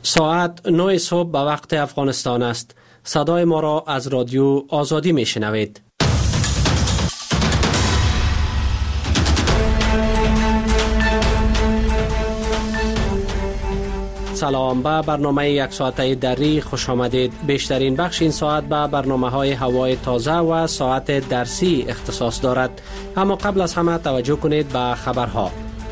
ساعت 9 صبح به وقت افغانستان است. صدای ما را از رادیو آزادی می شنوید. سلام، به برنامه یک ساعته دری خوش آمدید. بیشترین بخش این ساعت به برنامه های هوای تازه و ساعت درسی اختصاص دارد. اما قبل از همه توجه کنید به خبرها.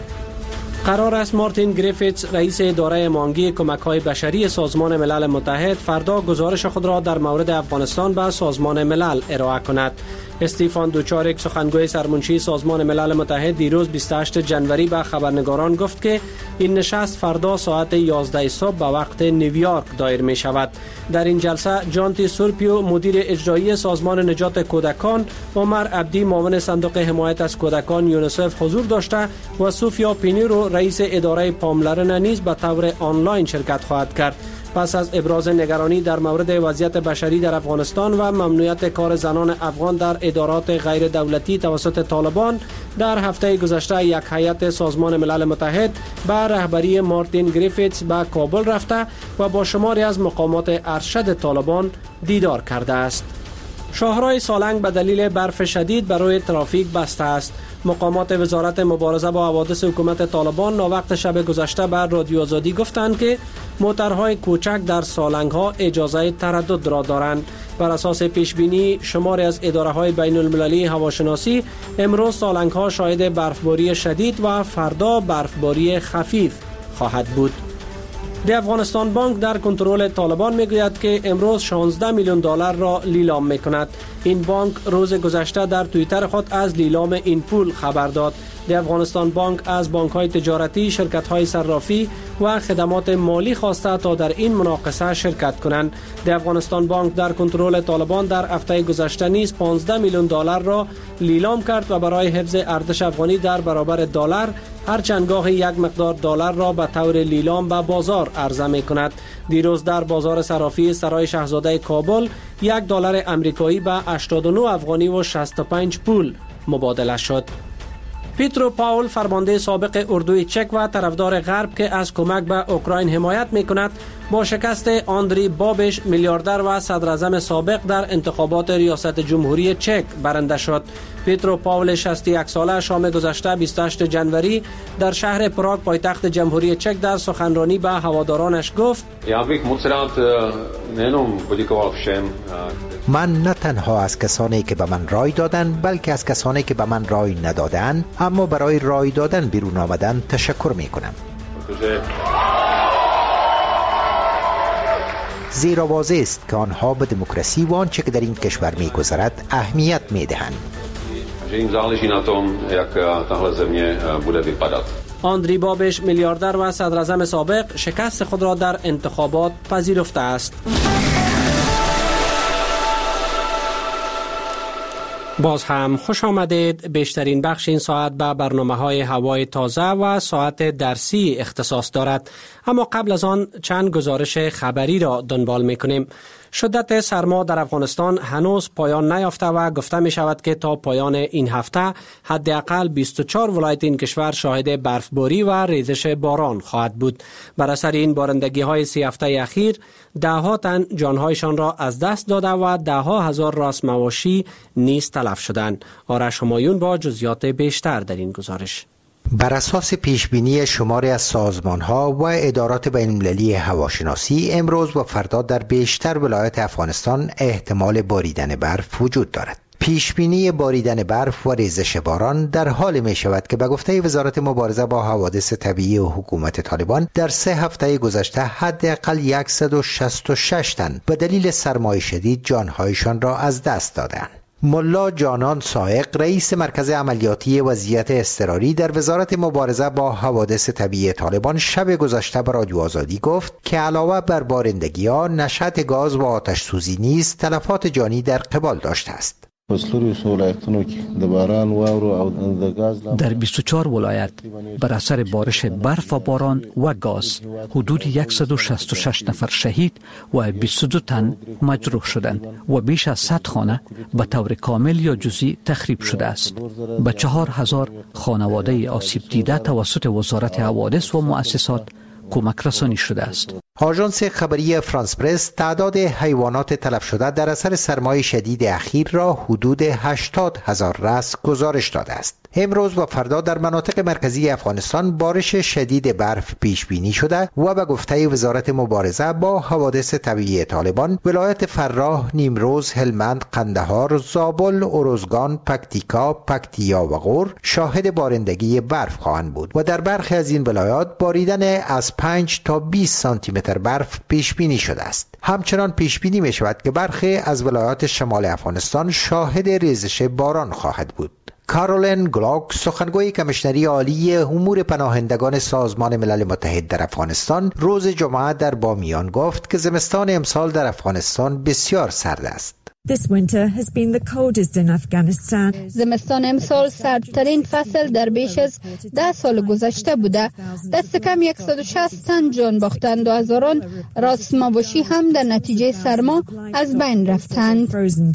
قرار است مارتین گریفیتس رئیس اداره مانگی کمک‌های بشری سازمان ملل متحد فردا گزارش خود را در مورد افغانستان به سازمان ملل ارائه کند. استیفان دوچاریک سخنگوی سرمنشی سازمان ملل متحد دیروز 28 جنوری به خبرنگاران گفت که این نشست فردا ساعت 11 صبح به وقت نیویورک دایر می شود. در این جلسه جانتی سورپیو مدیر اجرایی سازمان نجات کودکان، عمر عبدی معاون صندوق حمایت از کودکان یونیسف حضور داشته و سوفیا پینیرو رئیس اداره پاملرنه نیز به طور آنلاین شرکت خواهد کرد. پس از ابراز نگرانی در مورد وضعیت بشری در افغانستان و ممنوعیت کار زنان افغان در ادارات غیر دولتی توسط طالبان، در هفته گذشته یک هیئت سازمان ملل متحد به رهبری مارتین گریفیتس به کابل رفته و با شماری از مقامات ارشد طالبان دیدار کرده است. شاهراه سالنگ به دلیل برف شدید برای ترافیک بسته است. مقامات وزارت مبارزه با حوادث حکومت طالبان ناوقت شب گذشته بر رادیو آزادی گفتند که موترهای کوچک در سالنگ ها اجازه تردد را دارند. بر اساس پیش بینی شماری از اداره های بین المللی هواشناسی امروز سالنگ ها شاهد برفباری شدید و فردا برفباری خفیف خواهد بود. دی افغانستان بانک در کنترل طالبان میگوید که امروز 16 میلیون دلار را لیلام میکند. این بانک روز گذشته در توییتر خود از لیلام این پول خبر داد. دی افغانستان بانک از بانک‌های تجارتی، شرکت‌های صرافی و خدمات مالی خواسته تا در این مناقصه شرکت کنند. دی افغانستان بانک در کنترل طالبان در هفته گذشته نیز 15 میلیون دلار را لیلام کرد و برای حفظ ارزش افغانی در برابر دلار هر چند گاه یک مقدار دلار را به طور لیلام به بازار عرضه می کند. دیروز در بازار صرافی سرای شاهزاده کابل $1 امریکایی به 89 افغانی و 65 پول مبادله شد. پیترو پاول فرمانده سابق اردوی چک و طرفدار غرب که از کمک به اوکراین حمایت می کند با شکست آندری بابش میلیاردر و صدراعظم سابق در انتخابات ریاست جمهوری چک برنده شد. پیترو پاول 61 ساله شام گذشته 28 جنوری در شهر پراگ پایتخت جمهوری چک در سخنرانی به هوادارانش گفت: من نه تنها از کسانی که به من رای دادند بلکه از کسانی که به من رای ندادند اما برای رای دادن بیرون آمدن تشکر می کنم. زیرا واضح است که آنها به دموکراسی و آنچه که در این کشور می‌گذرد اهمیت می‌دهند. آندری بابش میلیاردر و صدراعظم سابق شکست خود را در انتخابات پذیرفته است. باز هم خوش آمدید. بیشترین بخش این ساعت به برنامه‌های هوای تازه و ساعت درسی اختصاص دارد. اما قبل از آن چند گزارش خبری را دنبال می‌کنیم. شدت سرما در افغانستان هنوز پایان نیافته و گفته می شود که تا پایان این هفته حداقل 24 ولایت این کشور شاهد برفباری و ریزش باران خواهد بود. بر اثر این بارندگی‌های 3 هفته اخیر ده‌ها تن جانهایشان را از دست داده و ده‌ها هزار راس مواشی نیز تلف شدند. آرش همایون با جزئیات بیشتر در این گزارش. بر اساس پیشبینی شماری از سازمان‌ها و ادارات بین‌المللی هواشناسی امروز و فردا در بیشتر ولایات افغانستان احتمال باریدن برف وجود دارد. پیشبینی باریدن برف و ریزش باران در حال می شود که به گفته وزارت مبارزه با حوادث طبیعی و حکومت طالبان در 3 هفته گذشته حداقل 166 تن به دلیل سرمای شدید جانهایشان را از دست دادند. ملا جانان سائق رئیس مرکز عملیاتی وضعیت اضطراری در وزارت مبارزه با حوادث طبیعی طالبان شب گذشته به رادیو آزادی گفت که علاوه بر بارندگی‌ها نشأت گاز و آتش سوزی نیز تلفات جانی در قبال داشته است. در 24 ولایت بر اثر بارش برف و باران و گاز حدود 166 نفر شهید و 22 تن مجروح شدند و بیش از 100 خانه به طور کامل یا جزئی تخریب شده است. به 4000 خانواده آسیب دیده توسط وزارت حوادث و مؤسسات کمک رسانی شده است. آژانس خبری فرانس پرس تعداد حیوانات تلف شده در اثر سرمای شدید اخیر را حدود 80,000 رأس گزارش داده است. امروز و فردا در مناطق مرکزی افغانستان بارش شدید برف پیش بینی شده و به گفته وزارت مبارزه با حوادث طبیعی طالبان، ولایت فراه، نیمروز، هلمند، قندهار، زابل، ارزگان، پکتیکا، پکتیا و غور شاهد بارندگی برف خواهند بود و در برخی از این ولایات باریدن از 5 تا 20 سانتی متر برف پیش بینی شده است. همچنان پیش بینی می شود که برخی از ولایات شمال افغانستان شاهد ریزش باران خواهد بود. کارولین گلاک، سخنگوی کمیشنری عالی امور پناهندگان سازمان ملل متحد در افغانستان، روز جمعه در بامیان گفت که زمستان امسال در افغانستان بسیار سرد است. زمستان امسال سردترین فصل در بیش از 10 سال گذشته بوده. دست کم 160 تن جان باختند و هزاران راس ماشی هم در نتیجه سرما از بین رفتند.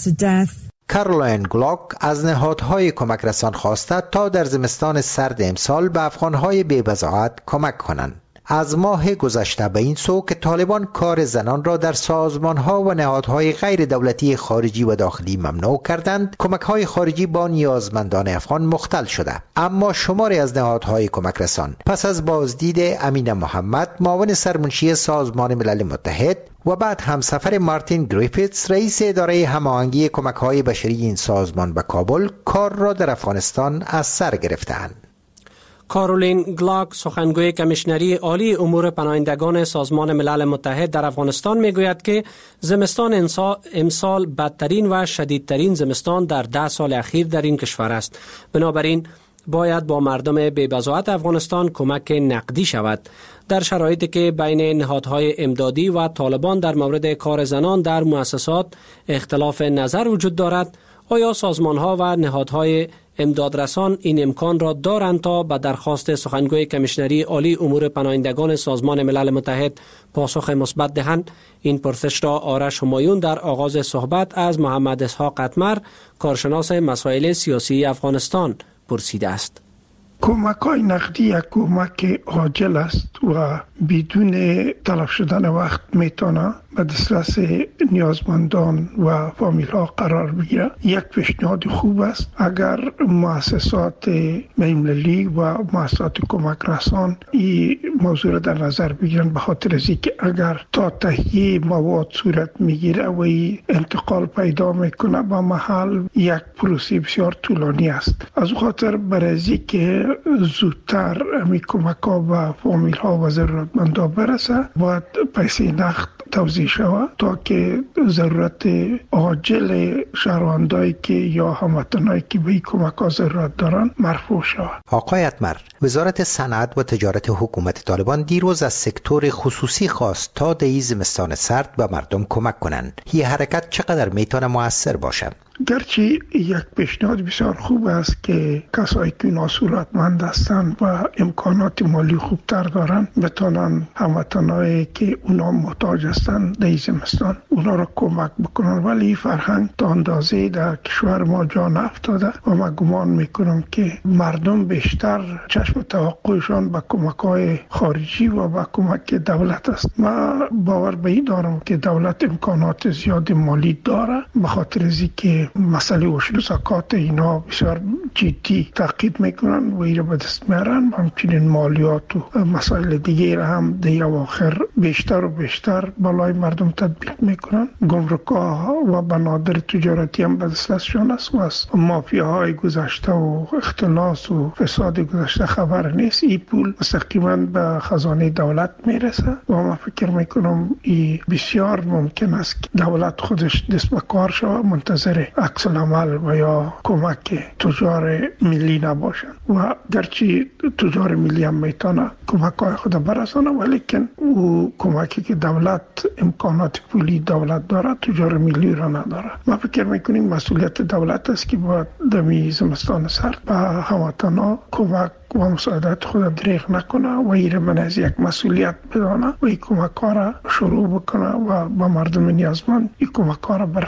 کارولین گلاک از نهادهای کمک رسان خواسته تا در زمستان سرد امسال به افغانهای بی‌بضاعت کمک کنند. از ماه گذشته به این سو که طالبان کار زنان را در سازمانها و نهادهای غیر دولتی خارجی و داخلی ممنوع کردند، کمک‌های خارجی با نیازمندان افغان مختل شده. اما شماری از نهادهای کمک رسان پس از بازدید امین محمد، معاون سرمنشی سازمان ملل متحد و بعد همسفر مارتین گریفیتس، رئیس اداره هماهنگی کمک‌های بشری این سازمان به کابل، کار را در افغانستان از سر گرفتند. کارولین گلاک، سخنگوی کمیشنری عالی امور پناهندگان سازمان ملل متحد در افغانستان، میگوید که زمستان امسال بدترین و شدیدترین زمستان در 10 سال اخیر در این کشور است. بنابراین باید با مردم بی‌بضاعت افغانستان کمک نقدی شود. در شرایطی که بین نهادهای امدادی و طالبان در مورد کار زنان در مؤسسات اختلاف نظر وجود دارد، آیا سازمان‌ها و نهادهای امدادرسان این امکان را دارند تا به درخواست سخنگوی کمیشنری عالی امور پناهندگان سازمان ملل متحد پاسخ مثبت دهند؟ این پرسش را آرش همایون در آغاز صحبت از محمد اسحاق قطمر، کارشناس مسائل سیاسی افغانستان، پرسیده است. کمک‌های نقدی یک کمک عاجل است و بدون تلف شدن وقت میتونه به دسترس نیازمندان و فامیل ها قرار بگیره. یک پیشنهاد خوب است اگر مؤسسات بین‌المللی و مؤسسات کمک رسان این موضوع را در نظر بگیرن، به خاطر از اینکه اگر تا تهیه مواد صورت میگیره و انتقال پیدا میکنه به محل، یک پروسه بسیار طولانی است. از خاطر برای که زودتر می کمک ها و فامیل ها و ضرورتمندا برسه، باید پیسه نقد توزیع شود تا که ضرورت عاجل شهروندایی که یا هموطنایی که به این کمک ها ضرورت دارن مرفوع شود. آقای اتمر، وزارت صنعت و تجارت حکومت طالبان دیروز از سکتور خصوصی خواست تا در این زمستان سرد به مردم کمک کنند. این حرکت چقدر میتونه مؤثر باشه؟ گرچه یک پیشنهاد بسیار خوب است که کسایی که ناصورتمند هستند و امکانات مالی خوبتر دارن بتونن هموطنایی که اونا محتاج هستند در زمستان اونا را کمک بکنن، ولی فرهنگ تا اندازه در کشور ما جا نافتاده و من گمان میکنم که مردم بیشتر چشم توقعشان به کمک‌های خارجی و به کمک دولت است. من باور به این دارم که دولت امکانات زیاد مالی داره، به خاطر از که مسئله وشل زکات اینا بسیار جدی تعقیب میکنن و اینا به دست میارن. همچنین مالیات و مسائل دیگه هم در اواخر بیشتر و بیشتر بالای مردم تطبیق میکنن. گمرک‌ها و بنادر تجارتی هم به دستشان است و از مافیاهای گذشته و اختلاس و فساد گذشته خبر نیست. این پول مستقیما به خزانه دولت میرسه و من فکر میکنم این بسیار ممکن است که دولت خودش دست به کار شود، منتظر عکس العمل و یا کمک تجار ملی نباشن. و گرچه تجار ملی هم میتونه کمک‌های خود برسانه، ولیکن او کمکی که دولت امکانات پولی دولت داره تجار ملی را نداره. ما فکر میکنیم مسئولیت دولت است که باید دمی زمستان سرد به هموطنان کمک و مساعدت خود دریغ نکنه و ایره من از یک مسئولیت بدانه و این کمک را شروع بکنه و با مردم نیازمند این کمک را برسانه.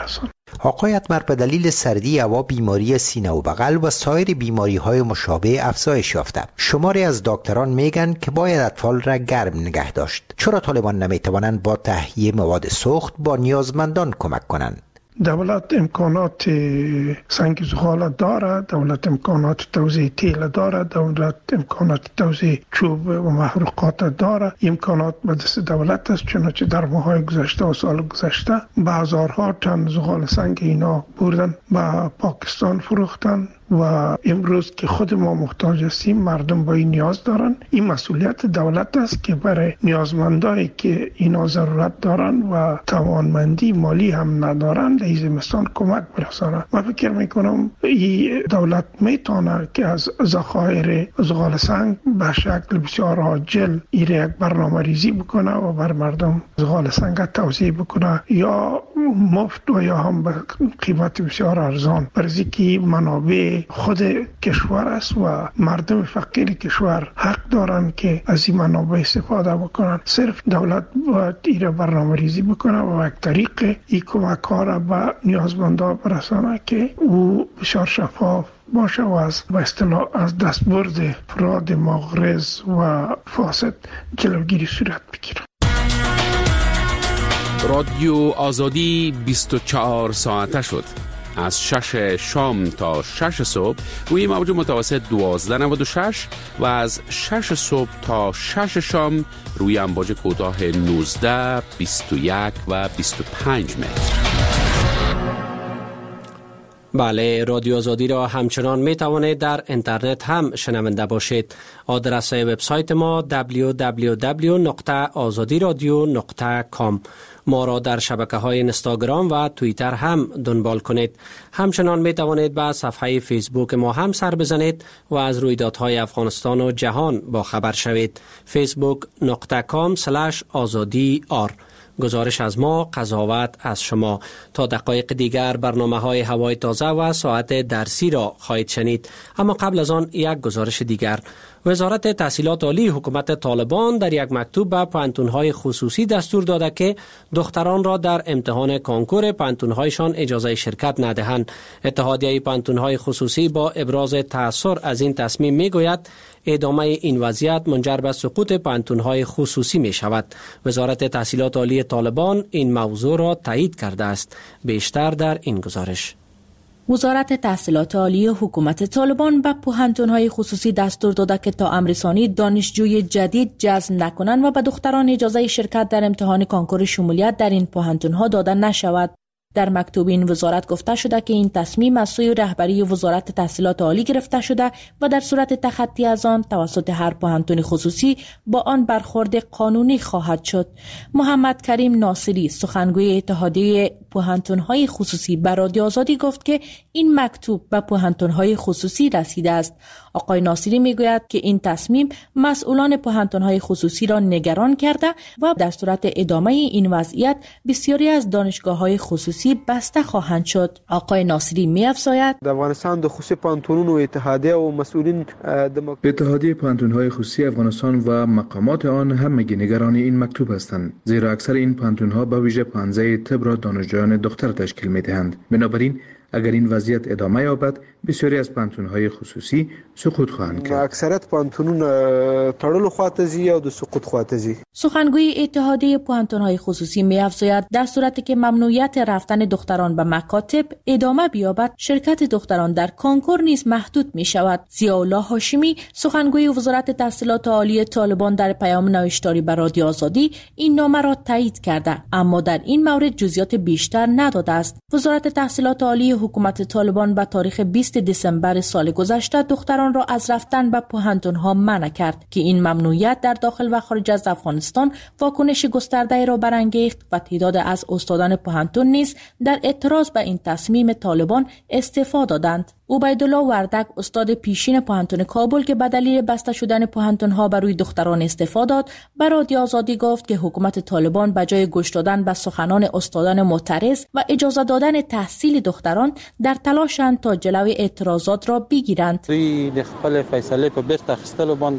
آقای اتمر به دلیل سردی هوا، بیماری سینه و بغل و سایر بیماری‌های مشابه افزایش یافته. شماری از دکتران میگن که باید اطفال را گرم نگه داشت. چرا طالبان نمیتوانند با تهیه مواد سوخت با نیازمندان کمک کنند؟ دولت امکانات سنگ زغال دارد، دولت امکانات توزیع تیل دارد، دولت امکانات توزیع چوب و محروقات دارد. امکانات به دست دولت است، چنانچه در ماه‌های گذشته و سال گذشته بازارها تن زغال سنگ اینا بردن به پاکستان فروختن و امروز که خود ما محتاج هستیم، مردم با این نیاز دارن. این مسئولیت دولت است که برای نیازمندایی که اینا ضرورت دارن و توانمندی مالی هم ندارن در زمستان کمک برسانه. من فکر میکنم این دولت میتونه که از ذخایر زغال سنگ به شکل بسیار عاجل یک برنامه ریزی بکنه و بر مردم زغال سنگ توزیع بکنه، یا مفت و یا هم به قیمت بسیار ارزان، برای که منابع خود کشور است و مردم فقیر کشور حق دارن که از این منابع استفاده بکنن. صرف دولت باید این برنامه ریزی بکنه و یک طریق این کمک ها را به نیازمندان برسانه که او بسیار شفاف باشه و از به اصطلاح از دستبرد فراد مغرض و فاسد جلوگیری صورت بگیره. رادیو آزادی 24 ساعته شد. از 6 شام تا 6 صبح روی موج متوسط 1296 و از 6 صبح تا 6 شام روی امواج کوتاه 19، 21 و 25 متر. بله، رادیو آزادی را همچنان می توانید در اینترنت هم شنونده باشید. آدرس وبسایت ما www.azadiradio.com. ما را در شبکه‌های اینستاگرام و توییتر هم دنبال کنید. همچنان می توانید به صفحه فیسبوک ما هم سر بزنید و از رویدادهای افغانستان و جهان با خبر شوید. facebook.com/azadi.r. گزارش از ما، قضاوت از شما. تا دقایق دیگر برنامه‌های هوای تازه و ساعت درسی را خواهید شنید. اما قبل از آن یک گزارش دیگر. وزارت تحصیلات عالی حکومت طالبان در یک مکتوب به پانتون‌های خصوصی دستور داده که دختران را در امتحان کنکور پانتون‌هایشان اجازه شرکت ندهند. اتحادیه پانتون‌های خصوصی با ابراز تأثر از این تصمیم می‌گوید ادامه این وضعیت منجر به سقوط پانتون‌های خصوصی می شود. وزارت تحصیلات عالی طالبان این موضوع را تایید کرده است. بیشتر در این گزارش. وزارت تحصیلات عالی حکومت طالبان به پوهنتون‌های خصوصی دستور داده که تا امر ثانی دانشجوی جدید جذب نکنند و به دختران اجازه شرکت در امتحان کنکور شمولیت در این پوهنتون‌ها داده نشود. در مکتوب این وزارت گفته شده که این تصمیم از سوی رهبری وزارت تحصیلات عالی گرفته شده و در صورت تخطی از آن توسط هر پوهنتون خصوصی با آن برخورد قانونی خواهد شد. محمد کریم ناصری، سخنگوی اتحادیه پوهنتون‌های خصوصی، به رادیو آزادی گفت که این مکتوب به پوهنتون‌های خصوصی رسیده است. آقای ناصری میگوید که این تصمیم مسئولان پوهنتون‌های خصوصی را نگران کرده و در صورت ادامه این وضعیت بسیاری از دانشگاه‌های خصوصی بسته خواهند شد. آقای ناصری می‌افزاید در افغانستان د خصوصي پوهنتونونو اتحادیه و مسئولین اتحادیه پوهنتون‌های خصوصی افغانستان و مقامات آن همگی نگران این مکتوب هستند، زیرا اکثر این پوهنتون‌ها به ویژه پانزه طب را دانشجویان دختر تشکیل می‌دهند. بنابراین اگر این وضعیت ادامه یابد بسیاری از پانتون‌های خصوصی سقوط خواهند کرد. اکثریت پانتونون تړلو خواته ځي او د سقوط خواته ځي. سخنگوی اتحادیه پوهنتون‌های خصوصی می‌افزاید در صورتی که ممنوعیت رفتن دختران به مکاتب ادامه بیابد، شرکت دختران در کنکور نیز محدود می‌شود. ضیاءالله هاشمی، سخنگوی وزارت تحصیلات عالی طالبان، در پیام نوشتاری به رادیو آزادی این نامه را تایید کرده، اما در این مورد جزئیات بیشتر نداده است. وزارت تحصیلات عالی حکومت طالبان به تاریخ 20 دسامبر سال گذشته دختران را از رفتن به پوهنتون‌ها منع کرد که این ممنوعیت در داخل و خارج از افغانستان واکنش گسترده را برانگیخت و تعداد از استادان پوهنتون نیز در اعتراض به این تصمیم طالبان استعفا دادند. عبیدالله وردک، استاد پیشین پوهنتون کابل که به دلیل بسته شدن پوهنتون‌ها بر روی دختران استعفا داد، به رادیو آزادی گفت که حکومت طالبان به جای گوش دادن به سخنان استادان معترض و اجازه دادن تحصیل دختران در تلاشند تا جلوی اعتراضات را بگیرند. دوی د خپل فیصله په بیرته اخیستلو باندې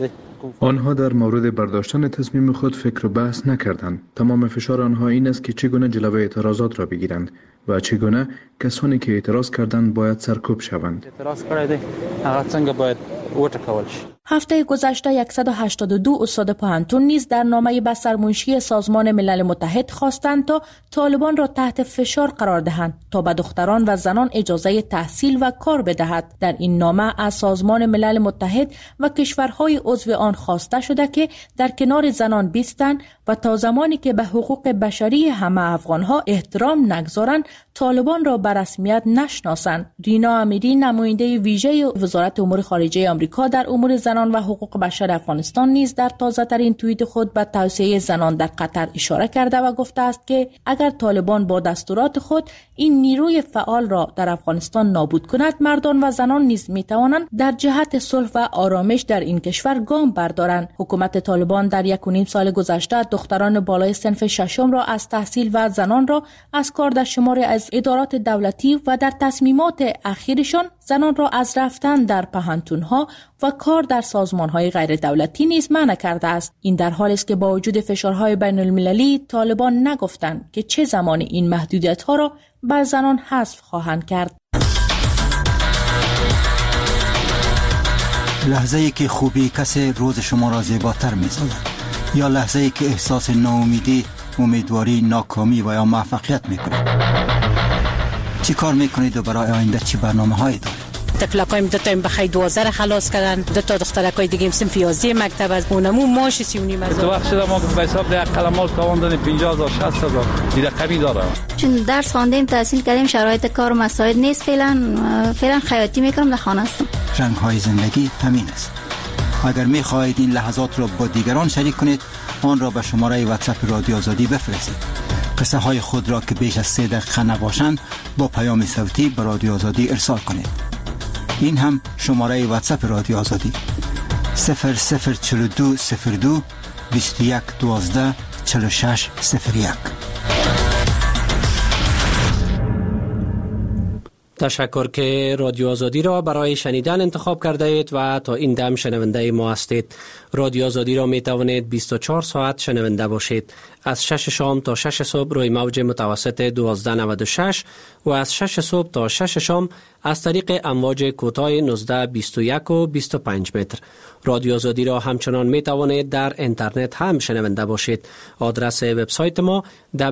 آنها در مورد برداشتن تصمیم خود فکر و بحث نکردند. تمام فشار آنها این است که چگونه جلوه اعتراضات را بگیرند و چگونه کسانی که اعتراض کردند باید سرکوب شوند. اعتراض کردی هغه څنګه باید وټکول شي. هفته گذشته 182 استاد پوهنتون نیز در نامه به سرمنشی سازمان ملل متحد خواستند تا طالبان را تحت فشار قرار دهند تا به دختران و زنان اجازه تحصیل و کار بدهد. در این نامه از سازمان ملل متحد و کشورهای عضو آن خواسته شده که در کنار زنان بیستند و تا زمانی که به حقوق بشری همه افغانها احترام نگذارند طالبان را به رسمیت نشناسند. رینا امیری نماینده ویژه وزارت امور خارجه آمریکا در امور زنان و حقوق بشر افغانستان نیز در تازه‌ترین توییت خود به توسعه زنان در قطر اشاره کرده و گفته است که اگر طالبان با دستورات خود این نیروی فعال را در افغانستان نابود کند، مردان و زنان نیز می‌توانند در جهت صلح و آرامش در این کشور گام بردارند. حکومت طالبان در 1.5 سال گذشته دختران بالای صنف ششم را از تحصیل و زنان را از کار در شماری از ادارات دولتی و در تصمیمات اخیرشان زنان را از رفتن در پوهنتون‌ها و کار در سازمان‌های غیر دولتی نیز منع کرده است. این در حالی است که با وجود فشارهای بین المللی طالبان نگفتند که چه زمانی این محدودیت‌ها را بر زنان حذف خواهند کرد. لحظه‌ای که خوبی کسی روز شما را زیباتر می‌سازد یا لحظه‌ای که احساس ناامیدی، امیدواری، ناکامی و یا موفقیت می‌کنید. چی کار می‌کنید و برای آینده چی برنامه‌هایی دارید؟ تفلقایم دو تا بخیر 12 خلاص کردن، دو تا دخترکای دیگه صنف 11 مکتب از اونمو ماش 39,000. تو وقت شده ما به حساب ده قلمات تواندن 50,000 60,000 این رقمی داره. چون درس خواندیم تحصیل کردیم شرایط کار مساعد نیست، فعلا خیاطی میکنم در خانه هستم. رنگ‌های زندگی همین است. اگر می‌خواهید این لحظات را با دیگران شریک کنید، آن را به شماره واتساپ رادیو آزادی بفرستید. قصه های خود را که بیش از 3 دقیقه نباشند با پیام صوتی به رادیو آزادی ارسال کنید. این هم شماره واتساپ رادیو آزادی 004202 2112 4601. تشکر که رادیو آزادی را برای شنیدن انتخاب کرده اید و تا این دم شنونده ما هستید. رادیو آزادی را می توانید 24 ساعت شنونده باشید. از 6 شام تا 6 صبح روی موج متوسط 1296 و از 6 صبح تا 6 شام از طریق امواج کوتاه 19، 21 و 25 متر. رادیو آزادی را همچنان می توانید در اینترنت هم شنونده باشید. آدرس وبسایت ما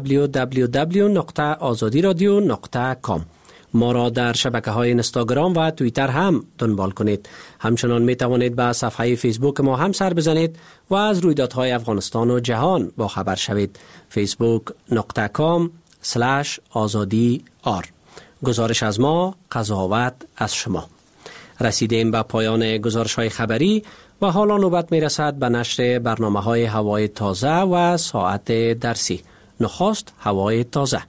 www.azadiradio.com. ما را در شبکه‌های اینستاگرام و توییتر هم دنبال کنید. همچنان می توانید به صفحه فیسبوک ما هم سر بزنید و از رویدادهای افغانستان و جهان با خبر شوید. facebook.com/azadi.r. گزارش از ما، قضاوت از شما. رسیدیم به پایان گزارش‌های خبری و حالا نوبت می‌رسد به نشر برنامه‌های هوای تازه و ساعت درسی. نخست هوای تازه.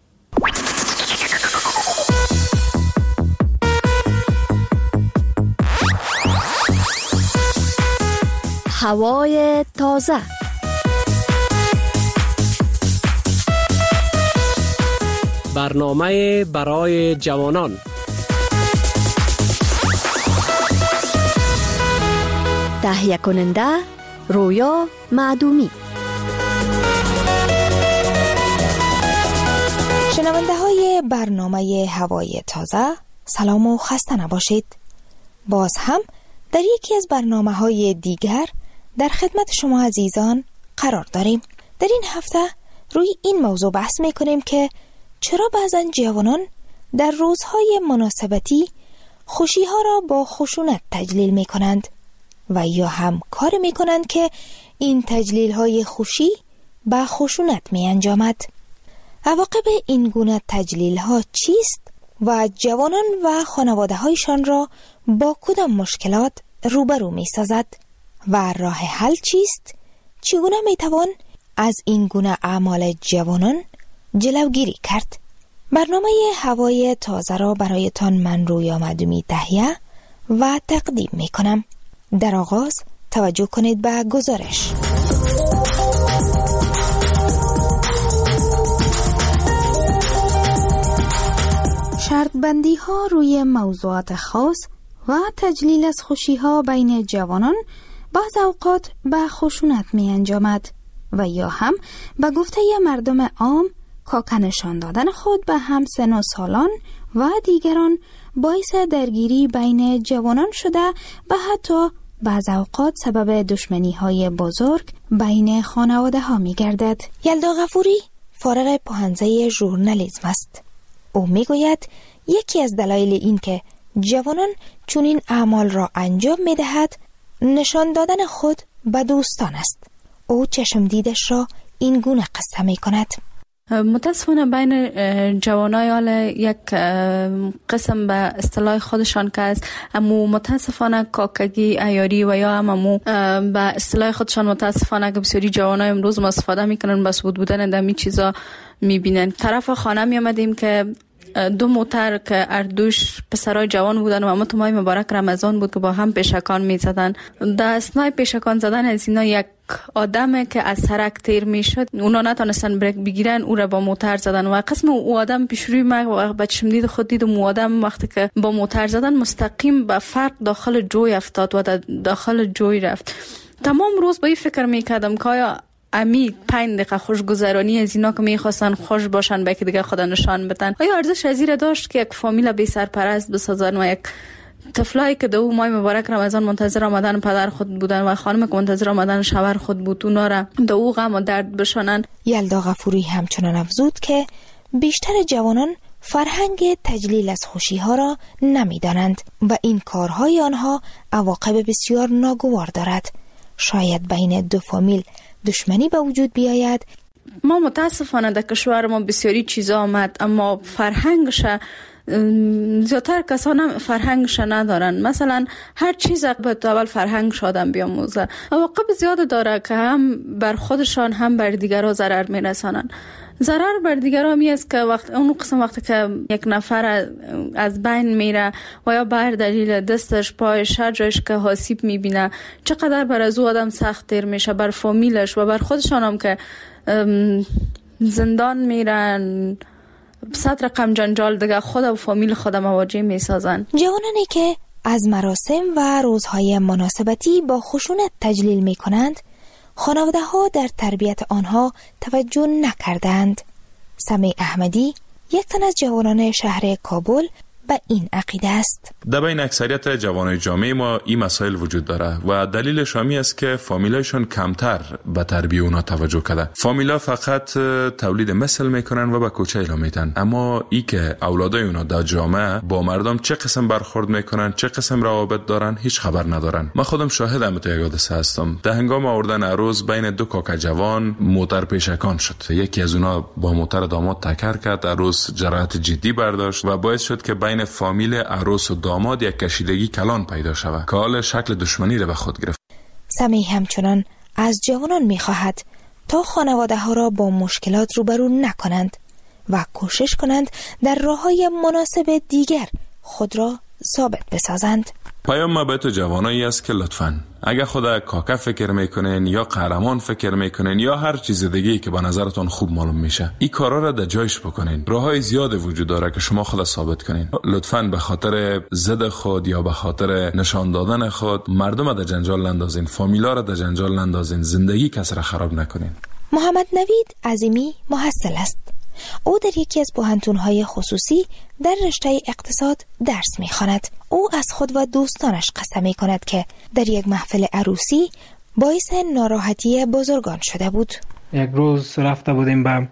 هوای تازه. برنامه برای جوانان. تهیه کننده رویا معدومی. شنونده های برنامه هوای تازه، سلام و خسته نباشید. باز هم در یکی از برنامه های دیگر در خدمت شما عزیزان قرار داریم. در این هفته روی این موضوع بحث میکنیم که چرا بعضا جوانان در روزهای مناسبتی خوشی ها را با خشونت تجلیل میکنند و یا هم کار میکنند که این تجلیل های خوشی با خشونت می انجامد. عواقب این گونه تجلیل ها چیست و جوانان و خانواده هایشان را با کدام مشکلات روبرو می سازد و راه حل چیست؟ چگونه می توان از این گونه اعمال جوانان جلوگیری کرد؟ برنامه هوای تازه را برایتان من رویا معدومی تهیه و تقدیم می کنم. در آغاز توجه کنید به گزارش. شرط بندی ها روی موضوعات خاص و تجلیل از خوشی ها بین جوانان بعض اوقات به خشونت می انجامد و یا هم به گفته مردم عام کاک نشان دادن خود به هم سن و سالان و دیگران باعث درگیری بین جوانان شده و حتی بعض اوقات سبب دشمنی های بزرگ بین خانواده ها می گردد. یلدا غفوری فارغ پوهنځی ژورنالیسم است. او می گوید یکی از دلایل این که جوانان چنین اعمال را انجام می دهد نشان دادن خود به دوستان است. او چشم دیدش را این گونه قصه می کند. متاسفانه بین جوانای حال یک قسم به اصطلاح خودشان که است، اما متاسفانه کاکگی عیاری و یا همو به اصطلاح خودشان متاسفانه که بسیاری جوانای امروز استفاده میکنن، بس بودن دمی چیزا میبینن. طرف خانه می آمدیم که دو موتر که اردوش پسرای جوان بودن و اما تو ماه مبارک رمضان بود که با هم پیشکان میزدن. در اثنای پیشکان زدن از اینا یک آدم که از سرک تیر میشد، اونا نتونستن بریک بگیرن، او را با موتر زدن و قسم او آدم پیش روی ما با چشم دید خود دیدم او آدم وقتی که با موتر زدن مستقیم به فرق داخل جوی افتاد و داخل جوی رفت. تمام روز با این فکر میکردم که آیا امی 5 دقیقه خوشگذرانی از اینا که میخواستن خوش باشن به که دیگه خدا نشان بدن، آیا ارزش از این داشت که یک فامیل بی سرپرست بسازن و یک طفلایی که دو ماه مبارک رمضان منتظر آمدن پدر خود بودن و خانم که منتظر آمدن شوهر خود بود اونا را دو غم و درد بشانن؟ یلدا غفوری همچنان افزود که بیشتر جوانان فرهنگ تجلیل از خوشی ها را نمیدانند و این کارهای آنها عواقب بسیار ناگوار دارد. شاید بین دو فامیل دشمنی به وجود بیاید. ما متاسفانه در کشور ما بسیاری چیزا آمد اما فرهنگش زیادتر کسان فرهنگش ندارن. مثلا هر چیز باید اول فرهنگش آدم بیاموزه. عواقب زیاد داره که هم بر خودشان هم بر دیگران ضرر میرسانن. ضرر بر دیگران می است که اون قسم وقتی که یک نفر از بین میره و یا بر دلیل دستش پایش هر جایش که آسیب میبینه چقدر بر از او آدم سخت تیر میشه، بر فامیلش و بر خودشان هم که زندان میرن، 100 رقم جنجال دیگه خود و فامیل خود مواجه میسازن. جوانانی که از مراسم و روزهای مناسبتی با خشونت تجلیل میکنند خانواده ها در تربیت آنها توجه نکردند. سمیع احمدی یک تن از جوانان شهر کابل به این عقیده است. در بین اکثریت جوانای جامعه ما این مسائل وجود داره و دلیلش همی است که فامیلایشون کمتر به تربیت اونا توجه کرده. فامیلا فقط تولید مثل میکنن و به کوچه اعلام میتن، اما ای که اولادای اونا در جامعه با مردم چه قسم برخورد میکنن، چه قسم روابط دارن، هیچ خبر ندارن. من خودم شاهدم تو یک حادثه هستم. در هنگام آوردن عروس بین دو کاک جوان موتر پیشکان شد. یکی از اونا با موتر داماد تکر کرد، عروس جراحت جدی برداشت و باعث شد که بین فامیل عروس و داماد یک کشیدگی کلان پیدا شود که حال شکل دشمنی را به خود گرفت. سمیع همچنان از جوانان می‌خواهد تا خانواده ها را با مشکلات روبرو نکنند و کوشش کنند در راه‌های مناسب دیگر خود را ثابت بسازند. پیام ما به تو جوانایی است که لطفاً اگر خدا کاکا فکر میکنین یا قهرمان فکر میکنین یا هر چیز دیگه‌ای که به نظرتون خوب معلوم میشه، این کارا را در جایش بکنین. راههای زیاد وجود داره که شما خود ثابت کنین. لطفاً به خاطر ضد خود یا به خاطر نشان دادن خود مردم را در جنجال نندازین، فامیلا را در جنجال نندازین، زندگی کس را خراب نکنین. محمد نوید عظیمی محصل است. او در یکی از پوهنتون‌های خصوصی در رشته اقتصاد درس می‌خواند. او از خود و دوستانش قصه می‌کند که در یک محفل عروسی باعث ناراحتی بزرگان شده بود. یک روز رفته بودیم به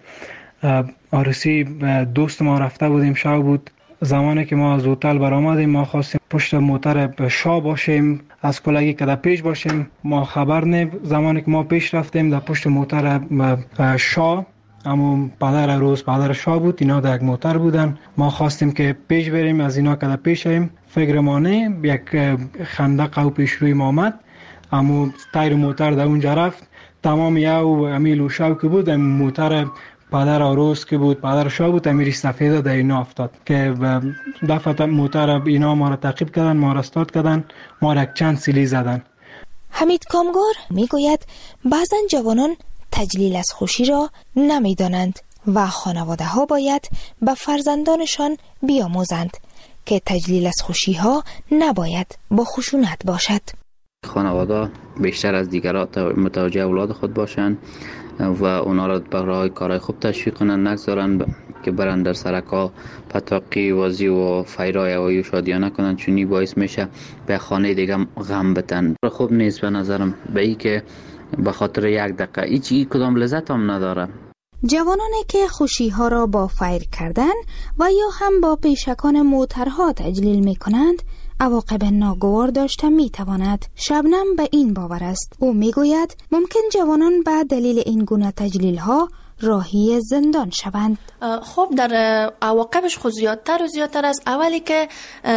عروسی دوست ما، رفته بودیم شب بود. زمانی که ما از هتل برآمدیم ما خواستیم پشت موتر شاه باشیم، از کلاگی که در پیش باشیم. ما خبر نه، زمانی که ما پیش رفتیم در پشت موتر شاه، اما پدر عروس پدر شاه بود، اینا در یک موتر بودن. ما خواستیم که پیش بریم، از اینا که در پیش ایم فکر ما نه، یک خندق او پیش روی ما آمد، اما تایر موتر در اونجا رفت. تمام یو امیل شاه که بود موتر پدر عروس که بود پدر شاه بود امیر سفید در اینا افتاد که دفعه موتر اینا ما را تعقیب کردن، ما را استارت کردن، ما را چند سیلی زدن. حمید کامگار میگوید بعضا جوانان تجلیل از خوشی را نمیدانند و خانواده ها باید به فرزندانشان بیاموزند که تجلیل از خوشی ها نباید با خشونت باشد. خانواده بیشتر از دیگران متوجه اولاد خود باشند و اونا را برای کارهای خوب تشویق کنند، نگذارن که برن در سرکا پتاقی وازی و فیرای هوایی و شادیانه کنند، چونی باعث میشه به خانه دیگه غم بتن. خوب نیست به نظرم، به ای که به خاطر یک دقیقه هیچ کدام لذت هم نداره. جوانانی که خوشی ها را با فیر کردن و یا هم با پیشکان موترها تجلیل می کنند عواقب ناگوار داشته می تواند. شبنم به این باور است. او می گوید ممکن جوانان به دلیل این گونه تجلیل ها راهی زندان شوند. خب در عواقبش خود زیادتر و زیادتر است. اولی که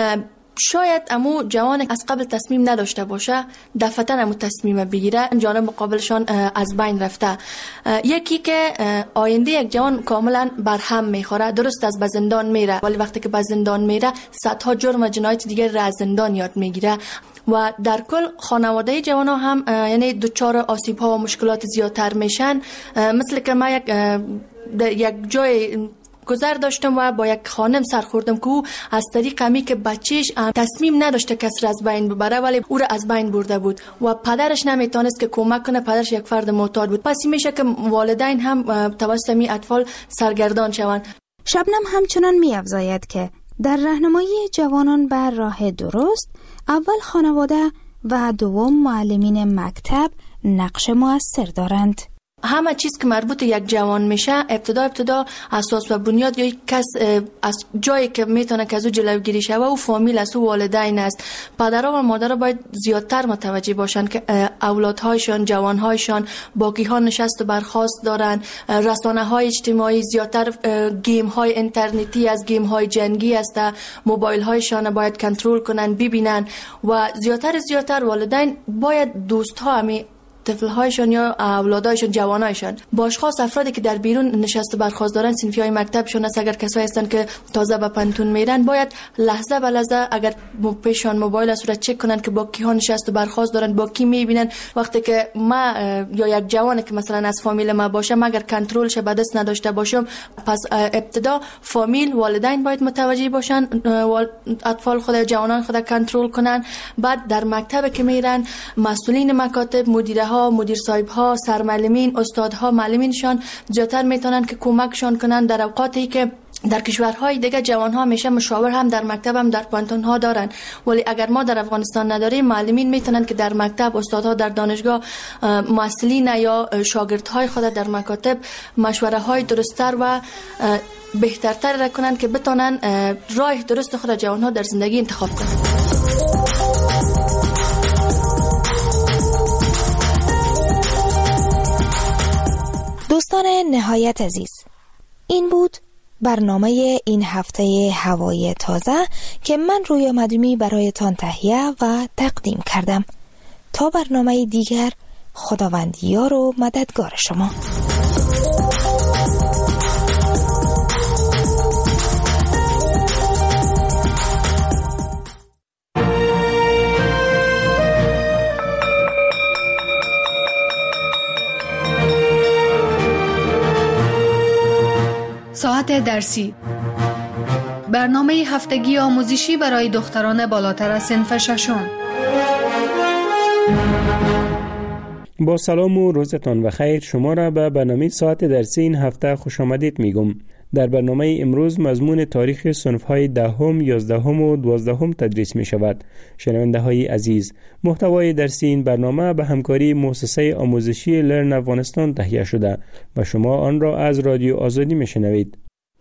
شاید امو جوان از قبل تصمیم نداشته باشه دفعتاً امو تصمیم بگیره، جانب مقابلشان از بین رفته. یکی که آینده یک جوان کاملا برهم میخوره، درست از به زندان میره ولی وقتی که به زندان میره صدها جرم و جنایت دیگه را از زندان یاد میگیره و در کل خانواده جوان ها هم یعنی دچار آسیب ها و مشکلات زیادتر میشن. مثل که ما یک جای گذر داشتم و با یک خانم سر خوردم که او از طریق همی که بچهش تصمیم نداشته کسی را از بین ببره ولی او را از بین برده بود و پدرش نمیتونست که کمک کنه، پدرش یک فرد معتاد بود. پس میشه که والدین هم توسط می اطفال سرگردان شوند. شبنم همچنان می‌افزاید که در راهنمایی جوانان بر راه درست اول خانواده و دوم معلمین مکتب نقش مؤثر دارند. همه چیز که مربوط یک جوان میشه ابتدا اساس و بنیاد یا کس از جایی که میتونه که از او جلوگیری شه و او فامیل است، او والدین است. پدرها و مادرها باید زیادتر متوجه باشن که اولادهایشان، جوانهایشان باقی ها نشست و برخاست دارن. رسانه های اجتماعی زیادتر، گیم های اینترنتی از گیم های جنگی است، موبایل هایشان باید کنترل کنن ببینن و زیادتر والدین باید دوست ها طفل‌هایشان یا اولادایشان، جوانایشان با اشخاص افرادی که در بیرون نشسته برخاست دارن، صنفی‌های مکتبشون است، اگر کسایی هستن که تازه به پنتون میرن باید لحظه به لحظه اگر پیشان موبایل است را چک کنن که با کیها نشسته برخاست دارن، با کی میبینن. وقتی که ما یا یک جوانی که مثلا از فامیل ما باشه اگر کنترلش به دست نداشته باشم، پس ابتدا فامیل، والدین باید متوجه باشن، اطفال خود، جوانان خود کنترل کنن. بعد در مکتب که میرن مسئولین مکاتب، مدیر صاحب ها، سرمعلمین، استادها، معلمینشان زیادتر میتونن که کمکشان کنن در اوقاتی که در کشورهای دیگه جوان ها میشه مشاور هم در مکتب هم در پانتون ها دارن، ولی اگر ما در افغانستان نداریم معلمین میتونن که در مکتب، استادها در دانشگاه، مسئولین یا شاگردهای خود در مکاتب مشوره های درست‌تر و بهترتر را کنن که بتونن راه درست خود جوان ها در زندگی انتخاب کنن. دوستان نهایت عزیز، این بود برنامه این هفته هوای تازه که من رویا مدومی برایتان تهیه و تقدیم کردم. تا برنامه دیگر، خداوند یار و مددگار شما. ساعت درسی، برنامه هفتگی آموزشی برای دختران بالاتر از صنف ششم. با سلام و روزتان بخیر. شما را به برنامه ساعت درسی این هفته خوش آمدید میگم. در برنامه امروز مضمون تاریخ صنف‌های 10، 11 و 12 تدریس می شود. شنونده های عزیز، محتوای درسی این برنامه به همکاری مؤسسه آموزشی لرن افغانستان تهیه شده و شما آن را از رادیو آزادی می شنوید.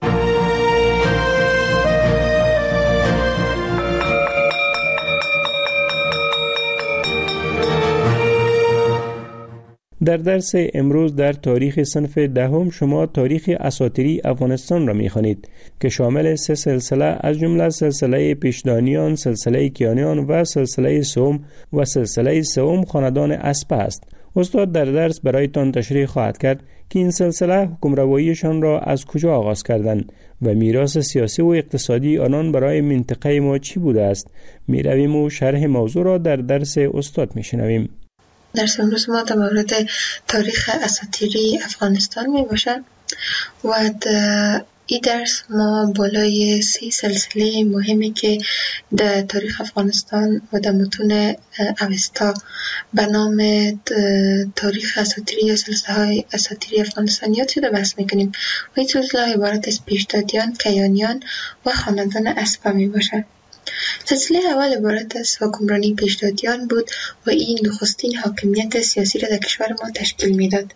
در درس امروز در تاریخ صنف 10 شما تاریخ اساطیری افغانستان را می‌خوانید که شامل 3 سلسله از جمله سلسله پیشدانیان، سلسله کیانیان و سلسله سوم و سلسله سوم خاندان اسپه است. استاد در درس برایتان تشریح خواهد کرد که این سلسله حکمرواییشان را از کجا آغاز کردند و میراث سیاسی و اقتصادی آنان برای منطقه ما چی بوده است. می‌رویم و شرح موضوع را در درس استاد می‌شنویم. درس امروز ما در مورد تاریخ اساطیری افغانستان می باشد و این درس ما بالای 3 سلسله مهمی که در تاریخ افغانستان و در متون اوستا به نام تاریخ اساطیری یا سلسله های اساطیری افغانستان یاد شده بحث میکنیم و این سلسله های عبارت از پیشدادیان، کیانیان و خاندان اسپا می باشد. سلسله اول عبارت از حکمرانی پیشدادیان بود و این نخستین حاکمیت سیاسی را در کشور ما تشکیل میداد.